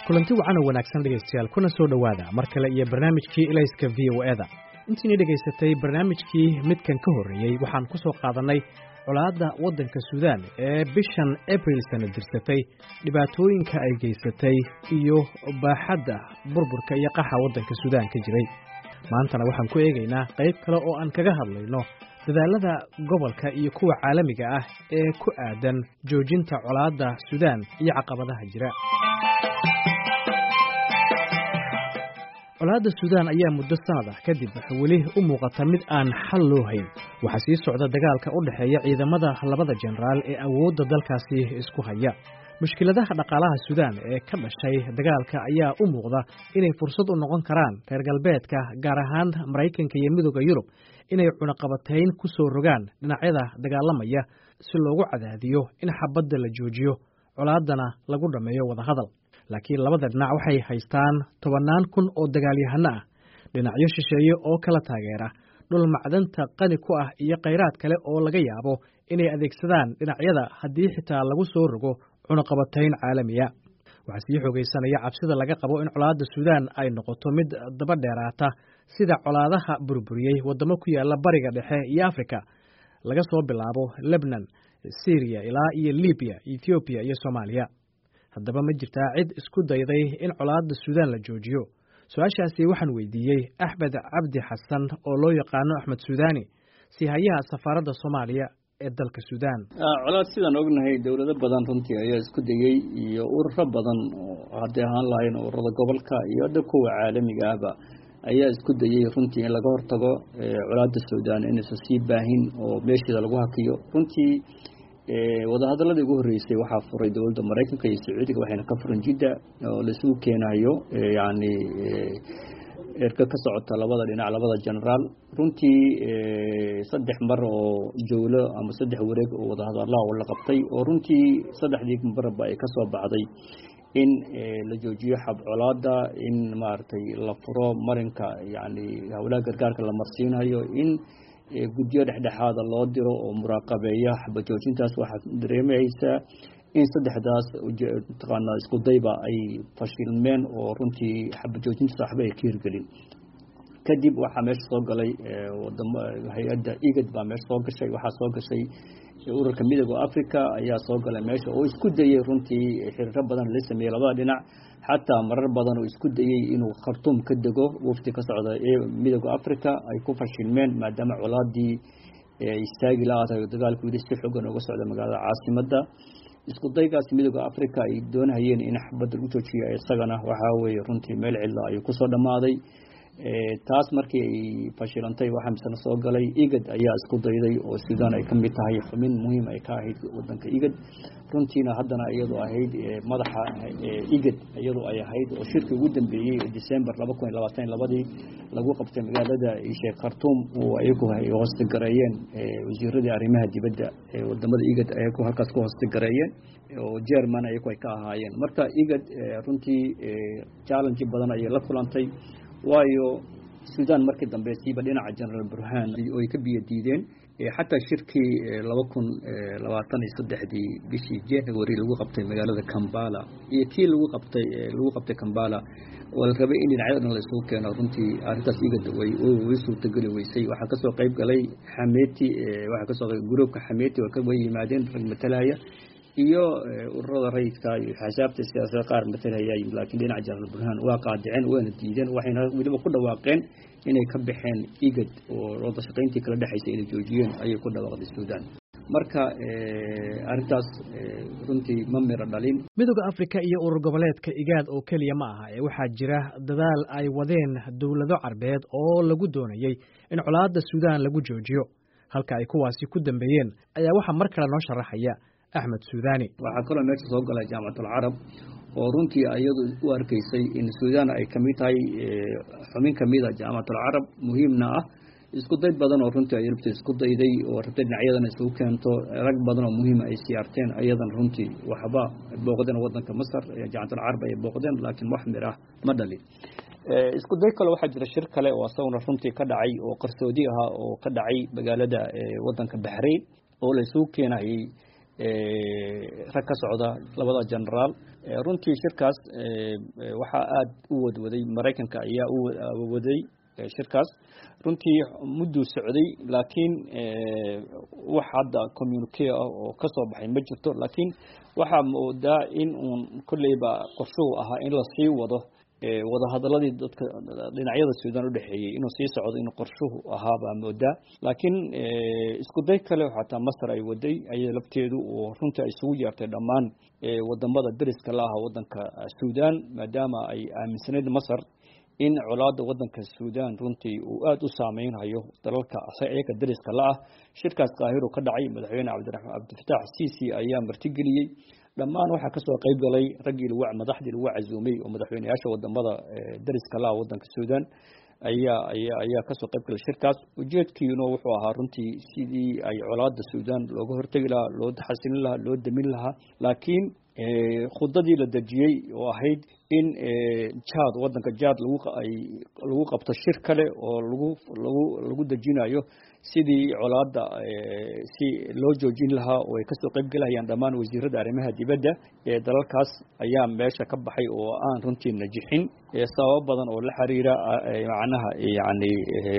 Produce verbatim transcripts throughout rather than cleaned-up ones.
kulanti wacan oo wanaagsan dhegaystayaal kuna soo dhowaada mar kale iyo barnaamijkii ilayska v o e-da intiina dhegaysatay barnaamijkii midkan ka horreeyey waxaan ku soo qaadannay colaadda waddanka suudaan ee bishan abril sana dirsatay dhibaatooyinka ay geysatay iyo baaxadda burburka iyo qaxa waddanka suudaan ka jiray maantana waxaan ku eegaynaa qayb kale oo aan kaga hadlayno dadaalada gobolka iyo kuwa caalamiga ah ee ku aadan joojinta colaadda suudaan iyo caqabadaha jira colaadda suudaan ayaa muddo sanad ah kadib weli u muuqata mid aan xal loo hayn waxaa sii socda dagaalka u dhexeeya ciidamada labada jenaraal ee awoodda dalkaasi isku haya mushkiladaha dhaqaalaha suudaan ee ka dhashay dagaalka ayaa u muuqda inay fursad u noqon karaan reer galbeedka gaar ahaan maraykanka iyo midooda yurub inay cunaqabatayn ku soo rogaan dhinacyada dagaalamaya si loogu cadaadiyo in xabadda la joojiyo colaaddana lagu dhammeeyo wadahadal laakiin labada dhinac waxay haystaan tobannaan kun oo dagaalyahano ah dhinacyo shisheeye oo kala taageera dhul macdanta qani ku ah iyo khayraad kale oo laga yaabo inay adeegsadaan dhinacyada haddii xitaa lagu soo rogo cunaqabatayn caalamiya waxaa sii xoogaysanaya cabsida laga qabo in colaadda suudaan ay noqoto mid daba dheeraata sida colaadaha burburiyey waddamo ku yaala bariga dhexe iyo afrika laga soo bilaabo lebnan syriya ilaa iyo libiya ethoobiya iyo soomaaliya haddaba ma jirtaa cid isku dayday in colaadda suudaan la joojiyo su-aashaasi waxaan weydiiyey axmed cabdi xasan oo loo yaqaano axmed suudaani sihayaha safaaradda soomaaliya ee dalka suudaan colaad sidaan ognahay dowlado badan runtii ayaa isku dayey iyo ururo badan oo hadday ahaan lahayn ururada gobolka iyo hadda kuwa caalamiga ahba ayaa isku dayey runtii in laga hortago colaadda suudaan inaysan sii baahin oo meesheeda lagu hakiyo runtii wadahadaladii ugu horreysay waxaa furay dowladda maraykanka iyo sacuudiga waxayna ka furan jidda oo laisugu keenayo yacni erka ka socota labada dhinac labada generaal runtii saddex mar oo jowlo ama saddex wareeg oo wadahadalaha oo la qabtay oo runtii saddexdii marba ay ka soo baxday in la joojiyo xab colaada in maaragtay la furo marinka yacni howlaha gargaarka la marsiinayo in guddiyo dhexdhexaada loo diro oo muraaqabeeya xaba joojintaas waxaad dareemaysaa in saddexdaas mataqaanaa isku dayba ay fashilmeen oo runtii xaba joojintaas waxba ay ka hirgelin kadib waxaa meesha soo galay wadamo hay-adda igad baa meesha soo gashay waxaa soo gashay ururka midooda africa ayaa soo galay meesha oo isku dayey runtii xiriiro badan la sameeyey labada dhinac xataa marar badan oo isku dayey inuu khartuum ka dego wafdi ka socda ee midooda africa ay ku fashilmeen maadaama colaadii istaagi la-aatay oo dagaalku weli si xoogan uga socda magaalada caasimadda isku daygaas midooda africa ay doonahayeen in xabadda lagu joojiyo isagana waxaa weeye runtii meel cidla ayuu kusoo dhammaaday taas markii ay fashilantay waxaa misana soo galay igad ayaa isku dayday oo suudaan ay ka mid tahay xubin muhiim ay ka ahayd waddanka igad runtiina haddana iyadoo ahayd madaxa igad iyadoo ay ahayd oo shirkii ugu dambeeyey december laba kun iyo labaatan iyo labadii lagu qabtay magaalada sheekh khartuum oo ayagu ay hoostigareeyeen wasiiradii arrimaha dibadda ee wadamada igad ayagu halkaas ku hoostigareeyeen oo jerman ayagu ay ka ahaayeen marka igad runtii challenge badan ayay la kulantay waayo suudaan markii dambe siiba dhinaca generaal burhaan oo ay ka biyo diideen xataa shirkii laba kun labaatan iyo saddexdii bishii january lagu qabtay magaalada Kampala iyo kii lagu qabtay lagu qabtay Kampala oo la rabay in dhinacyada dhan la isugu keeno runtii arrintaas iga daway oo way suurtagali weysay waxaa kasoo qayb galay Xameeti waxaa kasoo qayb gruubka Xameeti oo ka yimaadeen rag matalaya iyo ururada rayidka iyo xasaabta siyaasadda qaar matalaya laakiin dhinaca generaal burhaan waa qaadiceen waana diideen waxayna weliba ku dhawaaqeen inay ka baxeen igad oo wada shaqayntii kala dhaxaysay inay joojiyeen ayay ku dhawaaqday suudaan marka arrintaas runtii ma miro dhalin midooda afrika iyo urur goboleedka igaad oo keliya ma aha ee waxaa jira dadaal ay wadeen dowlado carbeed oo lagu doonayey in colaadda suudaan lagu joojiyo halka ay kuwaasi ku dambeeyeen ayaa waxaa mar kale noo sharaxaya axmed suudaani waxaa kaloo meesha soo galay jaamacatul carab oo runtii iyadu u arkaysay in suudaan ay ka mid tahay xubin ka mid a jaamacatul carab muhiimna ah isku day badan oo runtii ay rabtay isku dayday oo rabtay dhinacyadana isugu keento rag badan oo muhiim ay siyaarteen ayadan runtii waxba booqdeen waddanka masar jaamacatul carab ay booqdeen laakiin wax mir ah ma dhalin isku day kale waxaa jira shir kale oo asaguna runtii ka dhacay oo qarsoodi ahaa oo ka dhacay magaalada waddanka Bahrain oo la isugu keenayay rag ka socda labada generaal runtii shirkaas waxaa aada u wadwaday Mareykanka ayaa u waday shirkaas runtii muddo socday laakiin wax hadda communique oo ka soo baxay ma jirto laakiin waxa moodaa in uu kuleyba qorshuhu ahaa in la sii wado wada hadaladii dadka dhinacyada Suudaan u dhaxeeyay inuu sii socdo in qorshuhu ahaa baa moodaa laakiin isku day kale xataa Masar ay waday ay lafteedu oo runtii ay isugu yeertay dhammaan wadamada dariska la ah wadanka Suudaan maadaama ay aaminsaneed Masar in colaadda wadanka Suudaan runtii uu aad u saameynayo dalalka ayaga dariska la ah shirkaas Qaahiro ka dhacay madaxweyne Cabdiraxmaan Abdulfataax Siisi ayaa martigeliyay dhammaan waxa ka soo qayb galay ragii lagu madaxdii lagu casuumay oo madaxweynayaasha wadamada dariska la ah wadanka Suudaan ayaa ayaa ayaa ka soo qayb galay shirkaas ujeedkiina wuxuu ahaa runtii sidii ay colaadda Suudaan looga hortagi lahaa loo xasilin lahaa loo damin lahaa laakiin khudadii la dajiyay oo ahayd in Chad wadanka Chad lagu ay lagu qabto shir kale oo lagu lagu lagu dajinayo sidii colaadda si loo joojin lahaa oo ay ka soo qayb galayaan dhammaan wasiirada arrimaha dibadda ee dalalkaas ayaa meesha ka baxay oo aan runtii najixin sabab badan oo la xiriira macnaha yani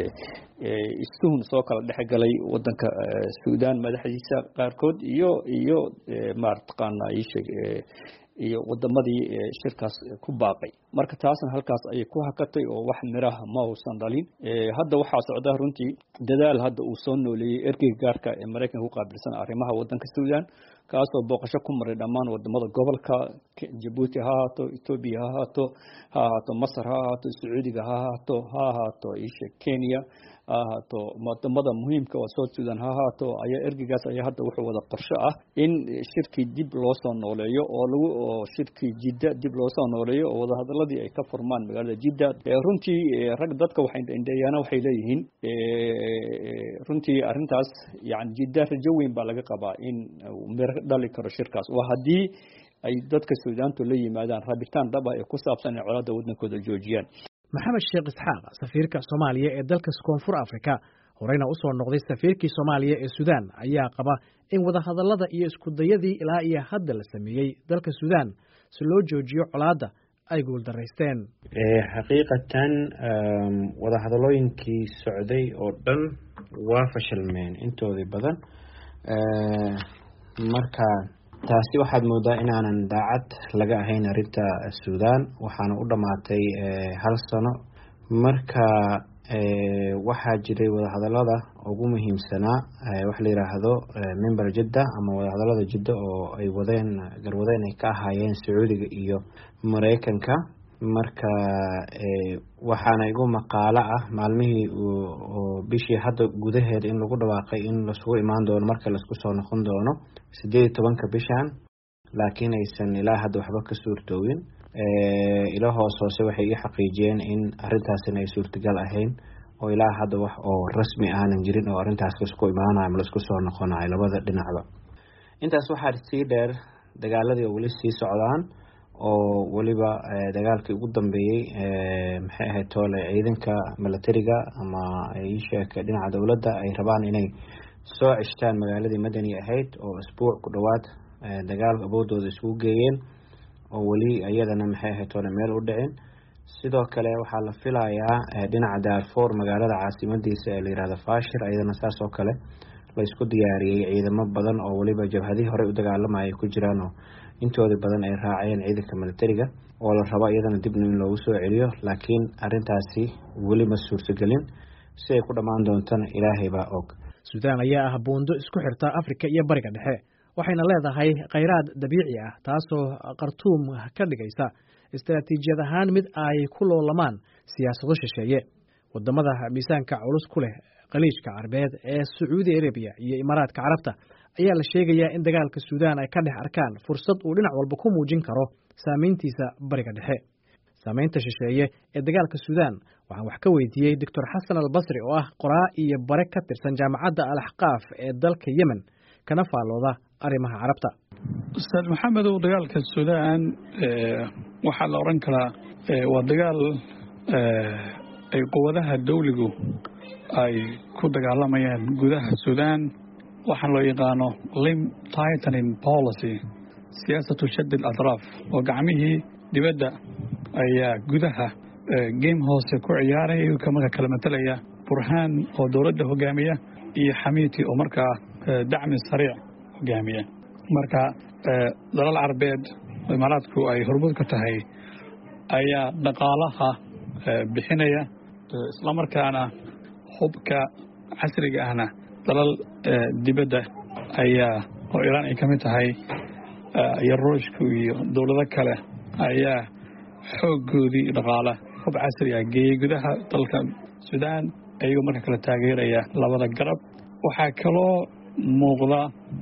istuhun soo kala dhex galay wadanka Suudaan madaxdiisa qaarkood iyo iyo maartaqaana ay sheeg iyo wadamadii shirkaas ku baaqay marka taasna halkaas ay ku hakatay oo wax miraha ma uusan dhalin hadda waxa socda runtii dadaal hadda uu soo nooleeyay ergeyga gaarka ee Mareykanka ku qaabilsan arrimaha wadanka Suudaan kaasoo booqasho ku maray dhammaan wadamada gobolka Djibouti ha ahaato Ethiopia ha ahaato ha ahaato Masar ha ahaato Sacuudiga ha ahaato ha ahaato isha Kenya ha ahaato wadamada muhiimka oo South Sudan ha ahaato ayaa ergeygaas ayaa hadda wuxuu wada qorshe ah in shirkii dib loo soo nooleeyo oo lagu oo shirkii Jidda dib loo soo nooleeyo oo wada hadaladii ay ka furmaan magaalada Jidda runtii rag dadka waxay indheeyana waxay leeyihiin runtii arintaas yani Jidda rajo weyn baa laga qabaa in mir dhali karo shirkaas waa hadii ay dadka Suudaantu la yimaadaan rabitaan dhab ah ee ku saabsan in colaadda wadankooda joojiyaan maxamed sheekh isxaaq safiirka Soomaaliya ee dalka Koonfur Afrika horeyna u soo noqday safiirkii Soomaaliya ee Suudaan ayaa qaba in wada hadallada iyo isku dayadii ilaa iyo hadda la sameeyay dalka Suudaan si loo joojiyo colaadda ay guul dareysteen ee xaqiiqatan wada hadallooyinkii socday oo dhan waa fashilmeen intoodii badan marka taasi waxaad moodaa inaanan daacad laga ahayn arinta Suudaan waxaana u dhamaatay hal sano marka waxaa jiray wada hadallada ugu muhiimsanaa wax la yiraahdo member Jidda ama wada hadallada Jidda oo ay wadeen garwadeen ay ka ahaayeen Sacuudiga iyo Mareykanka marka waxaana igu maqaalo ah maalmihii oo bishii hadda gudaheed in lagu dhawaaqay in la soo imaan doono marka la isku soo noqon doono sideed iyo tobanka bishan laakiin aysan ilaa hadda waxba ka suurtoowin ila hoos hoose waxay ii xaqiijiyeen in arintaas ay suurtagal ahayn oo ilaa hadda wax oo rasmi aanan jirin oo arintaas isku imaanayo ama isku soo noqonayo labada dhinacba intaas waxaa sii dheer dagaaladii wali sii socdaan oo waliba dagaalkii ugu dambeeyay maxay ahayd toole ciidanka militariga ama ay sheekay dhinaca dawladda ay rabaan inay soo cishtaan magaaladii madani ahayd oo isbuuc ku dhawaad dagaal aboodooda isugu geeyeen oo wali ayadana maxay ahayd toole meel u dhicin sidoo kale waxaa la filayaa dhinaca Darfur magaalada caasimadiisa ee la yiraahdo Fashir ayadana saas oo kale la isku diyaariyay ciidamo badan oo waliba jabhadii hore u dagaalamay ku jiraan oo intoodii badan ay raaceen ciidanka militariga oo la rabo iyadana dib in loogu soo celiyo laakiin arintaasi wali ma suurtagelin si ay ku dhamaan doontana Ilaahay baa og Suudaan ayaa ah buundo isku xirta Afrika iyo Bariga Dhexe waxayna leedahay kheyraad dabiici ah taasoo Khartoum ka dhigaysa istaraatiijiyad ahaan mid ay ku loolamaan siyaasado shisheeye wadamada miisaanka culus ku leh qaliishka Carbeed ee Saudi Arabia iyo Imaaraadka Carabta ayaa la sheegayaa in dagaalka Suudaan ay ka dhex arkaan fursad uu dhinac walba ku muujin karo saameyntiisa Bariga Dhexe saameynta shisheeye ee dagaalka Suudaan waxaan wax ka weydiiyay Doctor Hassan Al-Basri oo ah qoraa iyo bare ka tirsan jaamacadda Al-Ahqaaf ee dalka Yemen kana faalooda arrimaha Carabta Ustaad Maxamed oo dagaalka Suudaan waxa la oran karaa waa dagaal ay quwadaha dawligu ay ku dagaalamayaan gudaha Suudaan waxaan loo yaqaano limb tightening policy siyaasatu shad al-atraaf oo gacmihii dibadda ayaa gudaha game hoose ku ciyaaraya iyagoo marka kala matalaya burhaan oo dowladda hogaamiya iyo xamiiti oo markaa dacmi sariic hogaamiya marka dalal carbeed imaaraadku ay hormuud ka tahay ayaa dhaqaalaha bixinaya isla markaana hubka casriga ahna dalal dibadda ayaa oo Iran ay kamid tahay iyo Ruushku iyo dowlado kale ayaa xooggoodii dhaqaala hub casri ah geeyay gudaha dalka Suudaan ayagoo marka kala taageeraya labada garab waxaa kaloo muuqda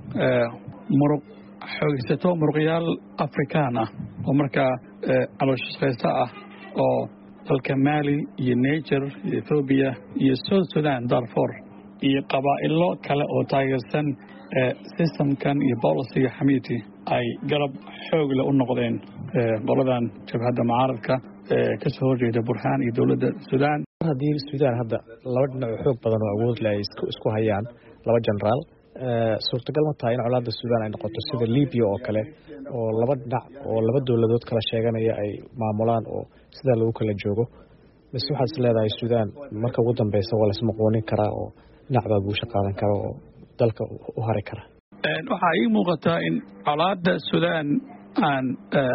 muruq xoogsato muruqyaal Afrikaan ah oo markaa calooshaqeysta ah oo dalka Mali iyo Niger iyo Ethiopia iyo South Sudan Darfur iyo qabaa'ilo kale oo taageersan systemkan iyo policyga xamiiti ay garab xoog leh u noqdeen qoladan jabhadda mucaaradka ka soo horjeeda burhaan iyo dowladda Suudaan haddii Suudaan hadda laba dhinac xoog badan oo awood leh isku isku hayaan laba generaal suurtagal ma tahay in colaadda Suudaan ay noqoto sida Liibiya oo kale oo laba dhinac oo laba dowladood kala sheeganaya ay maamulaan oo sida lagu kala joogo mise waxaad is leedahay Suudaan marka ugu dambeysa waa la ismaqoonin karaa oo dhinac baa guusha qaadan kara oo dalka u hari kara waxaa ii muuqataa in colaadda Suudaan aan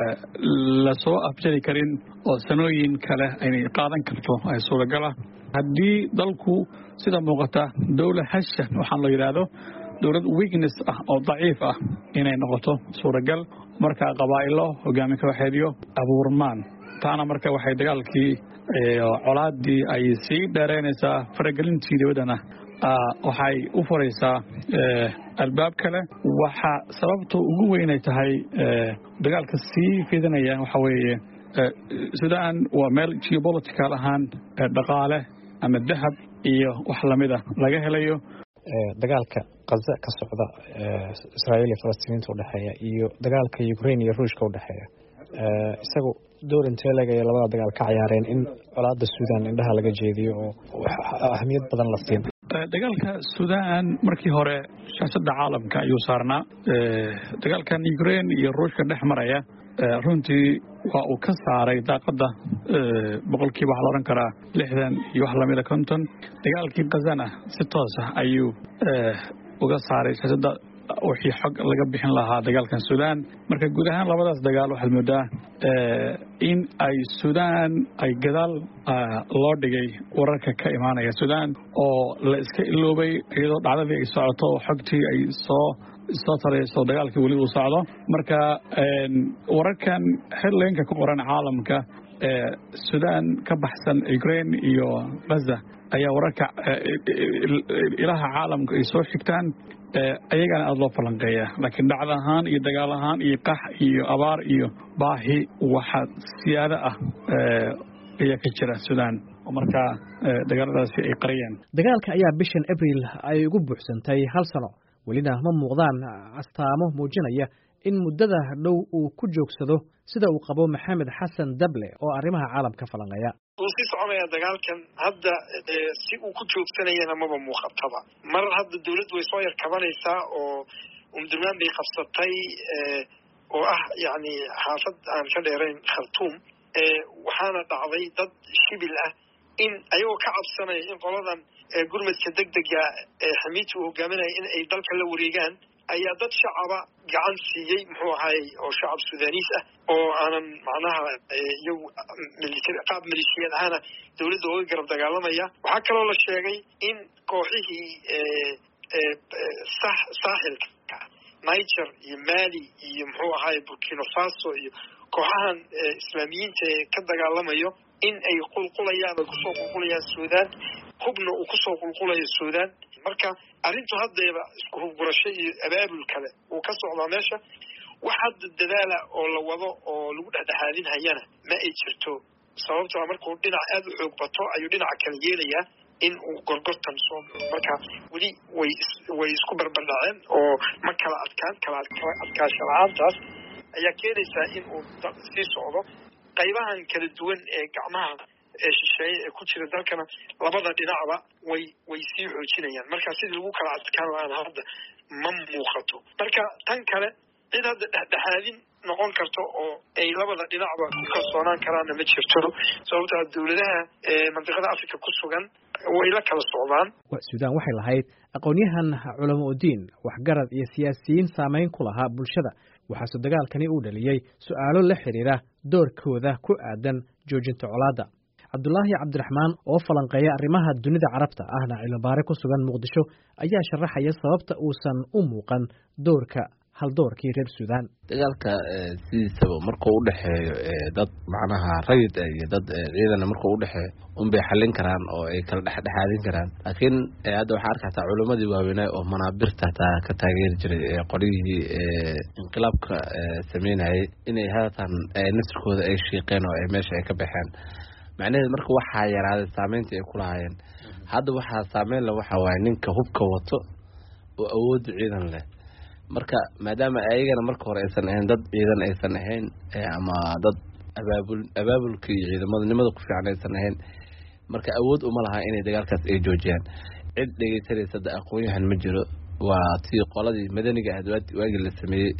la soo afjari karin oo sanooyin kale ay qaadan karto ay suuragal ah haddii dalku sida muuqata dowlad hasha waxaan la yiraahdo dowlad weakness ah oo daciif ah inay noqoto suuragal marka qabaa'ilo hogaami kooxeedyo abuurmaan taana marka waxay dagaalkii colaadii ay sii dheereynaysaa faragelintii dibadana waxay u furaysaa albaab kale waxa sababta ugu weyn ay tahay dagaalka sii fidanaya waxa weeye Suudaan waa meel geopolitical ahaan dhaqaale ama dahab iyo wax lamida laga helayo dagaalka Gaza ka socda Israa'iil iyo Falastiiniinta u dhaxeeya iyo dagaalka Ukraine iyo Ruushka u dhaxeeya isagu door intee laga yahay labada dagaal ka ciyaareen in colaadda Suudaan indhaha laga jeediyo oo ahmiyad badan la siin dagaalka Suudaan markii hore shashada caalamka ayuu saarnaa dagaalkan Ukraine iyo Ruushka dhex maraya runtii waa uu ka saaray daaqada boqolkiiba waxa la oran karaa lixdan iyo wax lamida konton dagaalkii Gazana si toos ah ayuu uga saaray shashada wixii xog laga bixin lahaa dagaalkan Suudaan marka guud ahaan labadaas dagaal waxa moodaa in ay Suudaan ay gadaal loo dhigay wararka ka imaanaya Suudaan oo la iska iloobay iyadoo dhacdadii ay socoto xogtii ay soo soo tarayso dagaalkii wali uu socdo marka wararkan headline-ka ku qoran caalamka Suudaan ka baxsan Ukraine iyo Gaza ayaa wararka ilaha caalamka ay soo xigtaan ayagana aad loo falanqeeya laakiin dhacdo ahaan iyo dagaal ahaan iyo qax iyo abaar iyo baahi waxa siyaada ah ayaa ka jira Suudaan oo marka dagaaladaasi ay qariyeen dagaalka ayaa bishan April ay ugu buuxsantay hal sano welina ma muuqdaan astaamo muujinaya in muddada dhow uu ku joogsado sida uu qabo Maxamed Xasan Dable oo arrimaha caalamka falanqeeya uu si soconaya dagaalkan hadda si uu ku joogsanayna maba muuqataba mar hadda dawladdu way soo yar kabanaysaa oo umdurmaan bay qabsatay oo ah yani xaafad aan ka dheerayn Khartoum waxaana dhacday dad shibil ah in ayagoo ka cabsanaya in qoladan gurmadka degdega ee xamiiti uu hogaaminaya in ay dalka la wareegaan ayaa dad shacaba gacan siiyey muxuu ahaay oo shacab Suudaaniis ah oo aanan macnaha iyagu military qaab military ahana dawladda uga garab dagaalamaya waxaa kaloo la sheegay in kooxihii sah saaxilka Niger iyo Mali iyo muxuu ahaay Burkina Faso iyo kooxahan islaamiyiinta ee ka dagaalamayo in ay qulqulayaan oo kusoo qulqulayaan Suudaan hubna uu kusoo qulqulayo Suudaan marka arrintu haddeeba isku hubgurasho iyo abaabul kale uu ka socdaa meesha wax hadda dadaala oo la wado oo lagu dhexdhexaadin hayana ma ay jirto sababtoo markuu dhinac aad u xoog bato ayuu dhinaca kale yeelayaa in uu gorgortan soo marka weli way way isku barbardhaceen oo ma kala adkaan kala adkaasho la'aantaas ayaa keenaysaa in uu sii socdo qaybahan kala duwan ee gacmaha ee shisheeye ee ku jira dalkana labada dhinacba way way sii xoojinayaan. marka sidii lagu kala adkaan lahaan hadda ma muuqato. marka tan kale cid hadda dhexdhexaadin noqon karto oo ay labada dhinacba ku kalsoonaan karaanna ma jirto, sababtoo dowladaha mandiqada Afrika ku sugan way la kala socdaan. Suudaan waxay lahayd aqoonyahan culamo u diin waxgarad iyo siyaasiyiin saameyn ku lahaa bulshada, waxaase dagaalkani uu dhaliyay su'aalo la xiriira doorkooda ku aadan joojinta colaadda. Cabdullaahi Cabdiraxmaan oo falanqeeya arrimaha dunida carabta ahna cilmibaare ku sugan Muqdisho ayaa sharaxaya sababta uusan u muuqan doorka hal doorkii reer Suudaan. dagaalka sidiisaba markuu u dhaxeeyo dad macnaha rayid iyo dad ciidan markuu u dhaxeeyo un bay xallin karaan oo ay kala dhexdhexaadin karaan. laakiin hadda waxaa arkaysaa culimadii waaweynaa oo manaabirta taa ka taageeri jiray qolyihii inqilaabka sameynayay inay haatan nasirkooda ay shiiqeen oo ay meesha ay ka baxeen. macnaheedu marka waxaa yaraaday saameyntii ay ku lahaayeen. hadda waxaa saameyn leh waxaa waaye ninka hubka wato oo awood ciidan leh. marka maadaama ayagana marka hore aysan ahayn dad ciidan aysan ahayn ama dad abaabul abaabulka iyo ciidamadnimada ku fiican aysan ahayn, marka awood uma laha inay dagaalkaas ay joojiyaan. cid dhegeysanaysa da aqoonyahan ma jiro. waa tii qoladii madaniga ah waagii la sameeyey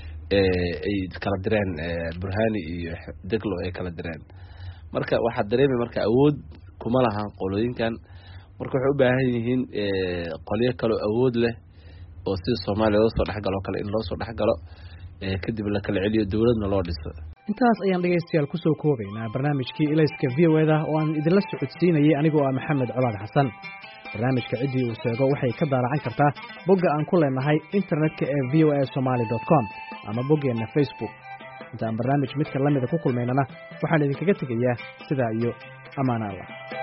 ay kala direen Burhani iyo Deglo ay kala direen. marka waxaa dareemay marka awood kuma lahan qolooyinkan. marka waxay u baahan yihiin qolyo kale awood leh oo sida Soomaaliya loo soo dhaxgalo kale in loo soo dhaxgalo kadib la kala celiyo dawladna loo dhiso. intaas ayaan dhageystayaal ku soo koobaynaa barnaamijkii Ilayska V O A oo aan idinla socodsiinayay anigoo ah Maxamed Colaad Xasan. barnaamijka cidii uu sheego waxay ka daaracan kartaa bogga aan ku leenahay internetka ee v o a somali dot com ama boggeena Facebook. intaan barnaamij midka lamida ku kulmaynana waxaan idinkaga tegayaa sidaa iyo amaana Allah.